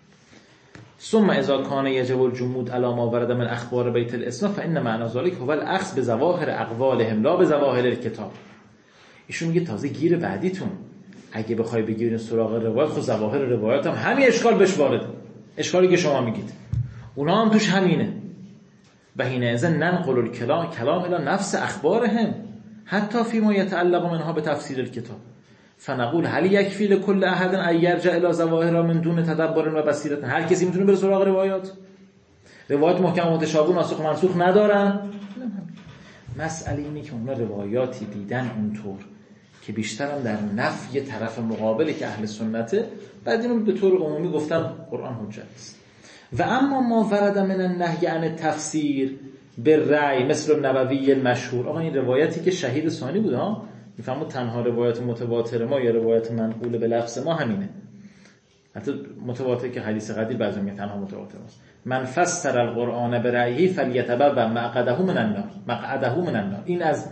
ثم اذا كان يجب الجمود على ما ورد من اخبار بیت الاسلام فان معنى ذلك هو الاخذ بظواهر اقوالهم لا بظواهر الكتاب. ایشون میگه تازه گیر بعدیتون اگه بخوای بگیرین سراغ روایت، خود ظواهر روایت هم همین اشکال بهش وارده، اشکالی که شما میگید اونا هم توش همینه. و حینئذ ننقل الكلام کلام الى نفس اخبارهم حتی فيما يتعلق منها بتفسير الكتاب فنقول هل يكفي لكل احد ان يرجع الى ظواهر من دون تدبر و بصیرت. هر کسی میتونه بره سراغ روایات؟ روایات محکم و متشابه ناسخ و منسوخ ندارن؟ مسئله اینه که اونا روایاتی دیدن اونطور که بیشتر هم در نفی طرف مقابلی که اهل سنته، بعد اینو به طور عمومی گفتن قرآن حجت است. و اما ما ورد من النهی عن التفسیر بالرأی مثل النبوی المشهور. آقا این روایتی که شهید ثانی بود ها، میفهمید تنها روایت متواتر ما یا روایت منقول به لفظ ما همینه. حتی متواتر که حدیث قدیر بعضی میگن تنها متواتر است. من فسر القرآن برأیه فلیتبوأ مقعده من النار مقعده من النار. این از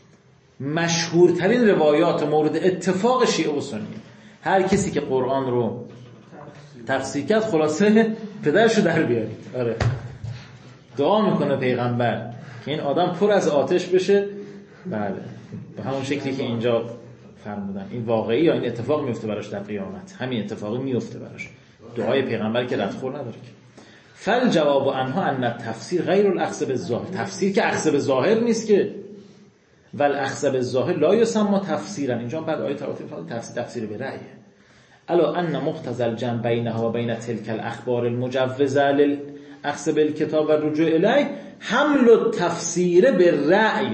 مشهورترین روایات مورد اتفاق شیعه و سنی. هر کسی که قرآن رو تفسیر کرد خلاصه پدرشو در بیارید. آره دعا میکنه پیغمبر که این آدم پر از آتش بشه. بله به همون شکلی که اینجا فرمودن این واقعی یا این اتفاق میفته براش در قیامت، همین اتفاقی میفته براش. دعای پیغمبر که ردخور نداره که. فل جواب عنها ان التفسیر غیر الاخذ بالظاهر. تفسیر که اخذ به ظاهر نیست که. ول اخذ بالظاهر لا یسمى تفسیرا. اینجا بعد آیه تواتر تفسیر تفسیر به رأیه. الا ان مقتضى الجمع بینها و بین تلك الاخبار المجوزه للاخذ بالکتاب و الرجوع الیه حمل التفسیر بالرأی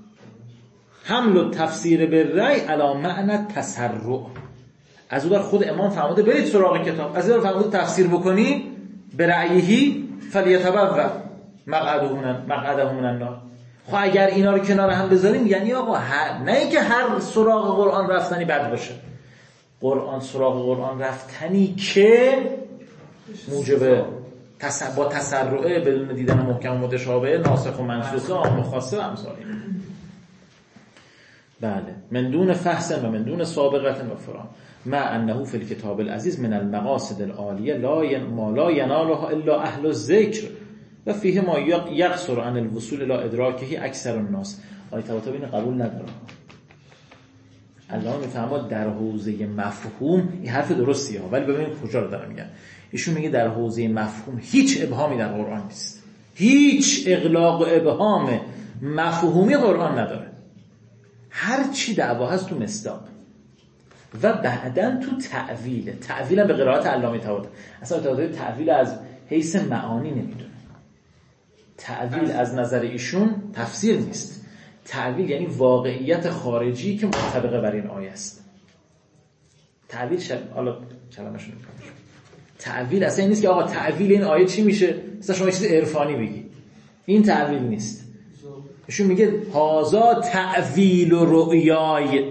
حمل التفسیر بالرأی علی معنی تسرع. از اون خود امام فرموده برید سراغ کتاب، از این فرموده تفسیر بکنی به رأیهی فلیتبوأ مقعده من النار. خب اگر اینا رو کنار هم بذاریم یعنی آقا هر... نه اینکه هر سراغ قرآن رفتنی بد باشه، قرآن سراغ قرآن رفتنی که موجب تس... با تسرعه بدون دیدن محکم و متشابه ناسخ و منسوخ عام و خاصه و امثال این. بله من دون فحص و من دون سابقت و فرام ما انه فی الکتاب العزیز من المقاصد العالیه لا ين... ما لا ینالها الا اهل الذکر و فیه ما یقصر عن الوصول الى ادراکه اکثر الناس. آیه تواتر اینو قبول نداره. الله میفهمه در حوزه مفهوم این حرف درستیه ها، ولی ببینید کجا رو دارم میگم. ایشون میگه در حوزه مفهوم هیچ ابهامی در قرآن نیست، هیچ اغلاق و ابهام مفهومی قرآن نداره. هر چی دعوا هست تو مصداق و بعدن تو تعویل. تعویل به قرائت علامه طحاوی. اصلا طحاوی تعویل از حیث معانی نمیدونه، تعویل از نظر ایشون تفسیر نیست. تعویل یعنی واقعیت خارجی که منطبقه بر این آیه است. تعویل شد حالا کلمه‌شون میگم. تعویل اصلا این نیست که آقا تعویل این آیه چی میشه؟ مثلا شما یه چیز عرفانی بگی. این تعویل نیست. ایشون میگه هازا تعویل و رؤیای.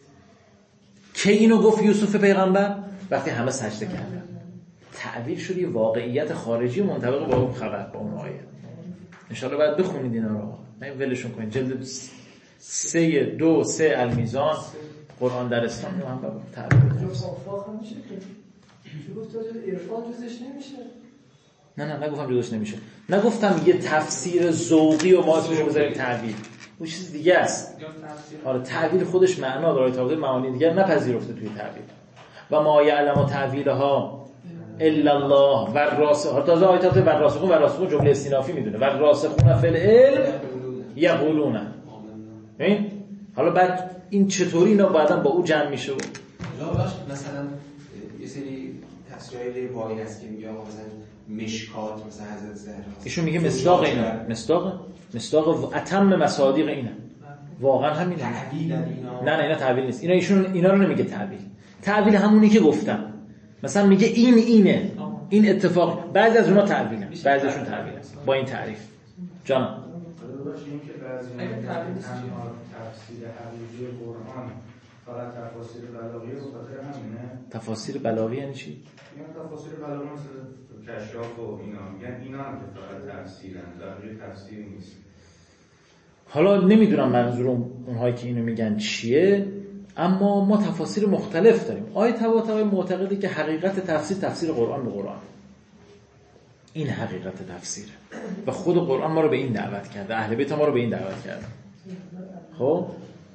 که اینو گفت یوسف پیغمبر وقتی همه سجده کردن. تعویل شد یه واقعیت خارجی منطبق با اون خبر، با اون آیه. ان شاء الله باید بخونید اینا رو. نه ولشون کنید. جلد سه دو سه المیزان قرآن در اسلام رو هم با تعویل. افاق هم میشه که گفت عرفان جزش نمیشه. نه نه نگفتم جزش نمیشه. نگفتم یه تفسیر ذوقی و ما اسمش رو بذاریم تعویل. اون چیز دیگه است. آره تعویل خودش معنا داره، تعویل معانی دیگر نپذیرفته توی تعویل. و ما یعلم تعویلها الا الله و الراسخون. تازه آیات و الراسخون و الراسخون جمله استینافی میدونه. و الراسخون فی العلم یقولون. ببین حالا بعد این چطوری اینا بعداً با او جمع میشه؟ مثلا یه سری تفسیرهای روایی هست که میگه آقا مثلا مشکات مثلا حضرت زهرا، ایشون میگه مصداق اینا، مصداق مصداق اتم مصادیق اینا واقعا همینه. تعویل اینا نه نه اینا تعویل نیست. اینا ایشون اینا رو نمیگه تعویل. تعویل همونی که گفتم. مثلا میگه این اینه، این اتفاق. بعضی از اونها تعویلن، بعضیشون تعویلن با این تعریف. جان این که بعضی تنها تفسیر حقیقی قرآن فقط تفاسیر بلاغیه به خاطر همینه. تفاسیر بلاغی یعنی چی؟ یعنی تفاسیر بلاغی مثل کشاف و اینا میگن اینا هم که فقط تفسیرن، بقیه تفسیر نیست. حالا نمیدونم منظور اونهایی که اینو میگن چیه، اما ما تفاسیر مختلف داریم. آیه طباطبایی معتقده که حقیقت تفسیر تفسیر قرآن به قرآن. این حقیقت تفسیره و خود قرآن ما رو به این دعوت کرده، اهل بیت ما رو به این دعوت کرده. خب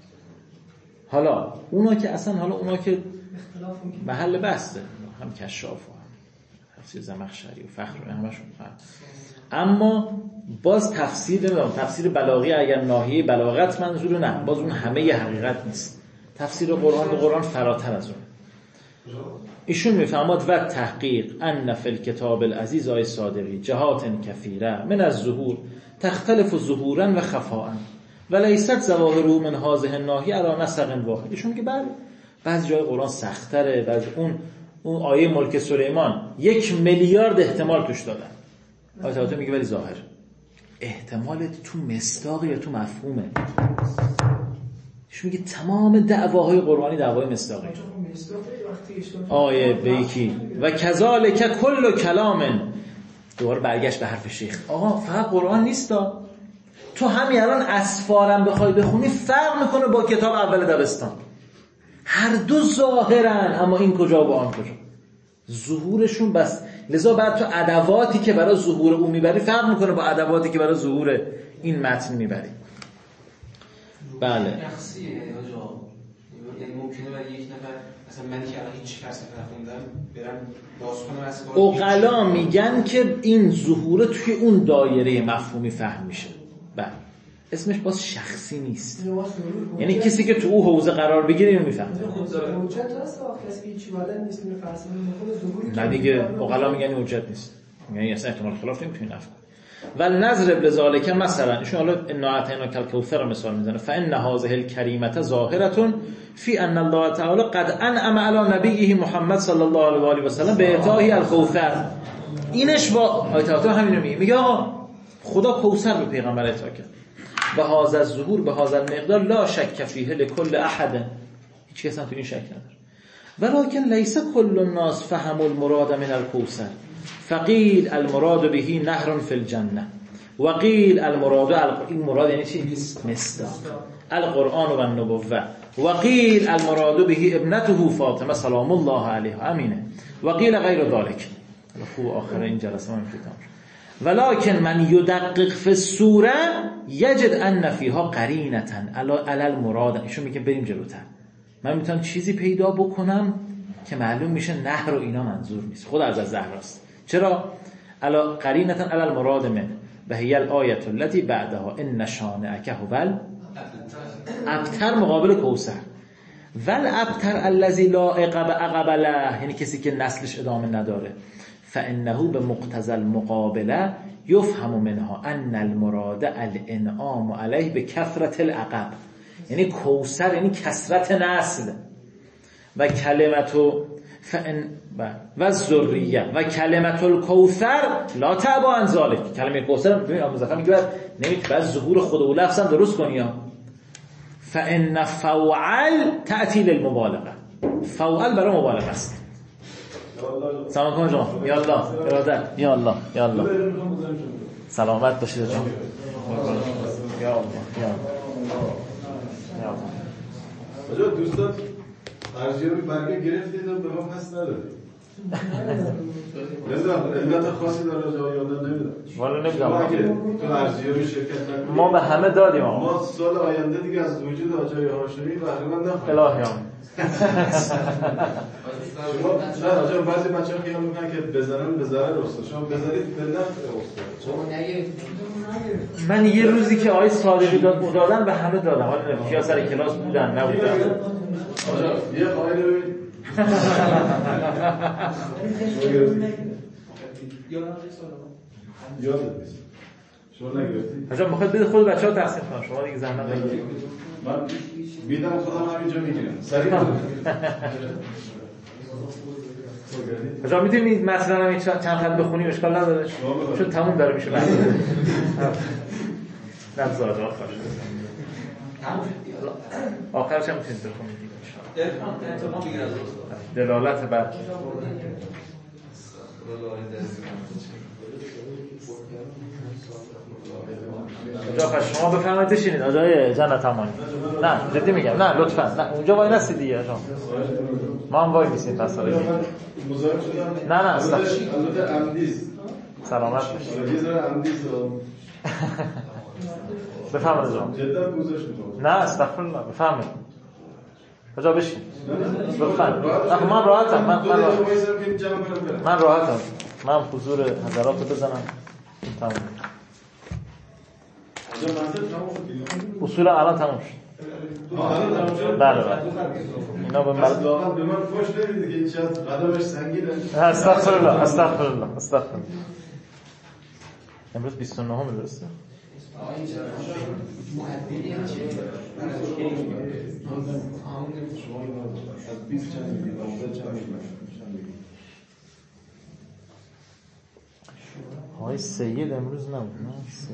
حالا اونا که اصلا حالا اونا که محل بحثه، هم کشاف و هم تفسیر زمخشری و فخر و همشون فرق. اما باز تفسیر نمیدونم تفسیر بلاغی اگر ناحیه بلاغت منظور نه، باز اون همه ی حقیقت نیست. تفسیر قرآن به قرآن فراتر از اون. ایشون میفهمد و تحقیق ان فی الکتاب العزیز آیه صادقی جهات کثیره من از ظهور تختلف ظهورا و خفاء و لیست ظواهر من هذه الناحیه علی نسق واحد. ایشون میگه بله بعضی جای قرآن سخت‌تره، بعضی اون اون آیه ملک سلیمان یک میلیارد احتمال توش دادن. آیه تعالی میگه ولی ظاهر احتمالت تو مصداق یا تو مفهومه. ایشون میگه تمام دعواهای قرآنی دعوای مصداقی. آیه به یکی و کذالک کل کلام. دوباره برگشت به حرف شیخ. آقا فقط قرآن نیستا، تو همین الان اسفارم بخوای بخونی فرق میکنه با کتاب اول دبستان. هر دو ظاهرن اما این کجا با آن کجا ظهورشون بس. لذا بعد تو ادواتی که برای ظهور اون میبری فرق میکنه با ادواتی که برای ظهور این متن میبری. بله شخصیه آجا، یعنی ممکنه برای یک نفر مثلا من که الان هیچ فلسفه نخوندم برم باز کنم از عقلا میگن که این ظهور توی اون دایره مفهومی فهم میشه. بله اسمش باز شخصی نیست، یعنی کسی که تو او حوزه قرار بگیره اینو میفهمه. حجت هست کسی که هیچ بلد نیست اینو فلسفه میخونه ظهوری نه دیگه عقلا میگن حجت نیست، یعنی اصلا احتمال خلاف نمیتونی نفی. ول نضرب لذالک مثلا ایشون حالا ان اعطینا کالکوثر مثال میزنه فان هذه الکریمه ظاهره فی ان الله تعالی قد انعم علی نبیه محمد صلی الله علیه و آله و سلم به اعطای الکوثر. اینش با آیات همینو میگه، میگه آقا خدا کوثر به پیغمبر عطا کرد. به هذا الظهور به هذا المقدار لا شک فیه لكل احد، هیچ کس هم تو این شک نداره. ولکن لیس کل الناس فهموا المراد من الکوثر فقیل المراد به نهر فی الجنه و قیل المراد این مراد یعنی چی؟ مصداق القرآن و النبوه و قیل المراد به ابنته فاطمه سلام الله علیها امینه و قیل غیر ذلك. خوب آخر این جلسه ما میفهمیم. ولکن من یدقق فی السوره یجد ان فیها قرینه علی المراد. ایشون میگه بریم جلوتر، من میتونم چیزی پیدا بکنم که معلوم میشه نهر و اینا منظور نیست، خود از زهراست. چرا؟ علا قرینه علی المراد من و هی الآیه التي بعدها ان شانئک هو الابتر مقابل کوثر ول ابتر الذی لا عقب عقب له، یعنی کسی که نسلش ادامه نداره. فانه به مقتضى المقابله یفهم منها ان المراد الانعام علیه به کثرت العقب، یعنی کوثر یعنی کثرت نسل، و کلمت فان و ذریه و کلمت الکوثر لا تعبا عن ذلک. کلمه کوثر ببین آموزخه میگه بعد نمیتونه بعد ظهور خود و لفظ هم درست کنی ها. فان فوعل تعطیل المبالغه، فوعل برای مبالغه است. سلام کن جان، یا الله برادر، یا الله یا الله سلامت باشید جان، یا الله یا الله. دوستان ارزیابی برگه گرفتید و به ما پس ندادید. نمیدونم علت خاصی داره جایی یا نمیدونم. والا نمیدونم. تو ارزیابی شرکت نکنید. ما به همه دادیم آقا. ما سال آینده دیگه از وجود آجای هاشمی بهره مند نخواهیم. الهیام. شما نه آجا بعضی بچه‌ها خیال میکنن که بزنن به ضرر استاد. شما بزنید به نفع استاد. شما نگید. من یه روزی که آقای صادقی داد دادن به همه دادم. حالا نمیدونم کیا سر کلاس بودن نبودن. آجا یه قائل ببین. یادت نیست. شما نگرفتی؟ آجا میخواد بده خود بچه‌ها تقسیم کنن. شما دیگه زحمت نگیرید. من میدم خودم همینجا میگیرم. سریع آجا میتونید مثلا همین چند خط بخونیم اشکال نداره. چون تموم داره میشه بعد. نبض آجا آخرش. آخرش هم میتونید بخونید. دلالت بر اونجا پس شما بفرمایید بشینید آجای جنت امانی. نه جدی میگم نه لطفا نه اونجا وای نستید دیگه آجا ما هم وای میسیم پس ساله نه نه اصلا البته عمدیست سلامت باشید یه ذره عمدیست بفرمایید آجا جدا گذاشت میکنم نه استغفرالله بفرمایید آجا بشین بفرمایید نه من راحتم من من راحتم من راحتم من حضور حضرات رو بزنم تمام اصولا الان تموم شد. بله بله اینا به من به من فوش نمیده که این چقدر قدمش سنگینه. استغفرالله استغفرالله استغفرالله. امروز بیست و نه درسته؟ آقای سید امروز نبود نه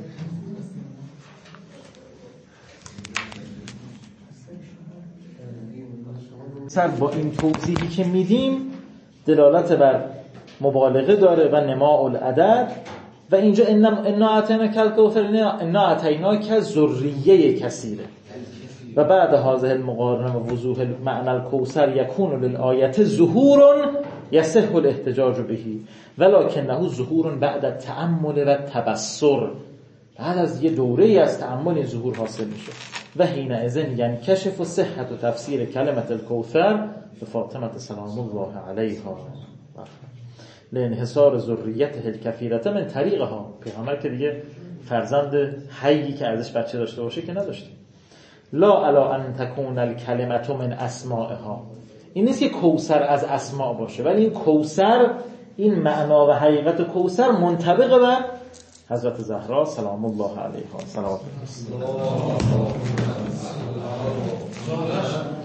سر با این توضیحی که میدیم دلالت بر مبالغه داره و نماء العدد و اینجا انا اعطینا کالکوثر انا اعطینا کذریه کثیره و بعد هذه المقارنه و وضوح معنی الکوثر یکون للآیه ظهور یصح الاحتجاج به ولکنه ظهور بعد التأمل و التبصر. بعد از یه دوره‌ای از تأمل این ظهور حاصل میشه و حینئذ یعنی کشف و صحت و تفسیر کلمت الکوثر به فاطمه سلام الله علیها لانحصار ذریته الکثیره من طریقها. پیغمبر که دیگه فرزند حیی که ازش بچه داشته باشه که نداشته. لا الا ان تکون الکلمه من اسمائها، این نیست که کوثر از اسماء باشه، ولی این کوثر این معنا و حقیقت کوثر منطبق بر حضرت زهرا سلام الله علیها. صلوات الله